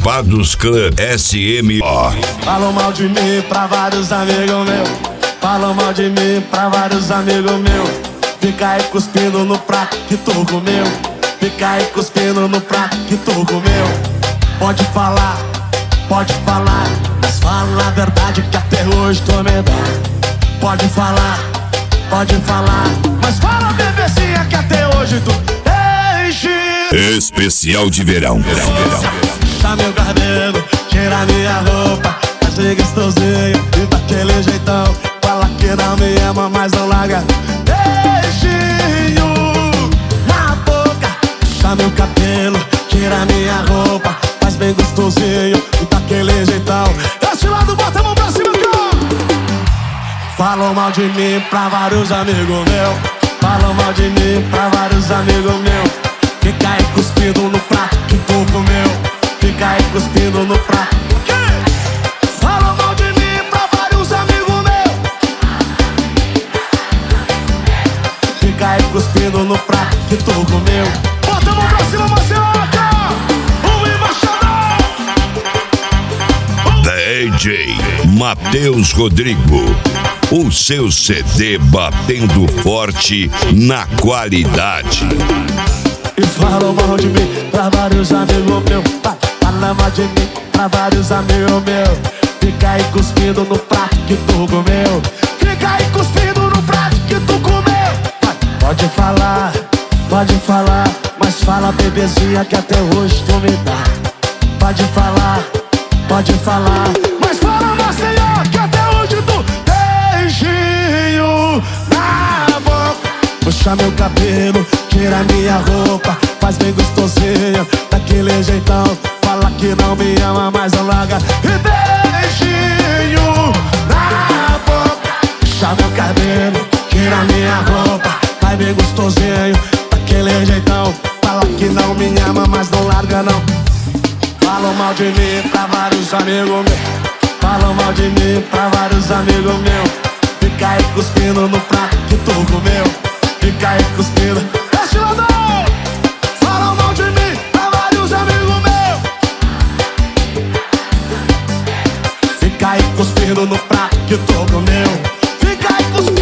Estampados Clã SMO. Falam mal de mim pra vários amigos meus. Falam mal de mim pra vários amigos meus. Fica aí cuspindo no prato que tu comeu. Fica aí cuspindo no prato que tu comeu. Pode falar, mas fala a verdade que até hoje tô medado. Pode falar, mas fala bebezinha que até hoje tu enche. Especial de verão. Puxa meu cabelo, tira minha roupa, faz bem gostosinho e daquele jeitão. Fala que não me ama, mas não larga. Beijinho na boca. Puxa meu cabelo, tira minha roupa, faz bem gostosinho e daquele jeitão. Desse lado, bota a mão pra cima, cara. Falam mal de mim pra vários amigos meus. Falam mal de mim pra vários amigos meus. Fica aí cuspindo no prato que tu comeu. Fica aí cuspindo no prato. Falam mal de mim pra vários amigos meus. Fica aí cuspindo no prato que tu comeu. Bota a mão pra cima, Marceloca. O embaixador DJ Matheus Rodrigo. O seu CD batendo forte na qualidade. E falam mal de mim pra vários amigos meus. Falam mal de mim pra vários amigos meus. Fica aí cuspindo no prato que tu comeu. Fica aí cuspindo no prato que tu comeu. Pode falar, mas fala bebezinha que até hoje tu me dá. Pode falar, mas fala Maceió que até hoje tu beijinho na boca. Puxa meu cabelo, tira minha roupa, faz bem gostosinho daquele jeitão. Fala que não me ama, mas não larga. E beijinho na boca. Puxa meu cabelo, tira minha roupa, faz bem gostosinho daquele jeitão. Fala que não me ama, mas não larga não. Falam mal de mim pra vários amigos meus. Falam mal de mim pra vários amigos meus. Fica aí cuspindo no prato que tu comeu. Fica aí cuspindo. Este ladrão! Falam mal de mim pra vários amigos meus. Fica aí cuspindo no prato que tu comeu. Fica aí cuspindo.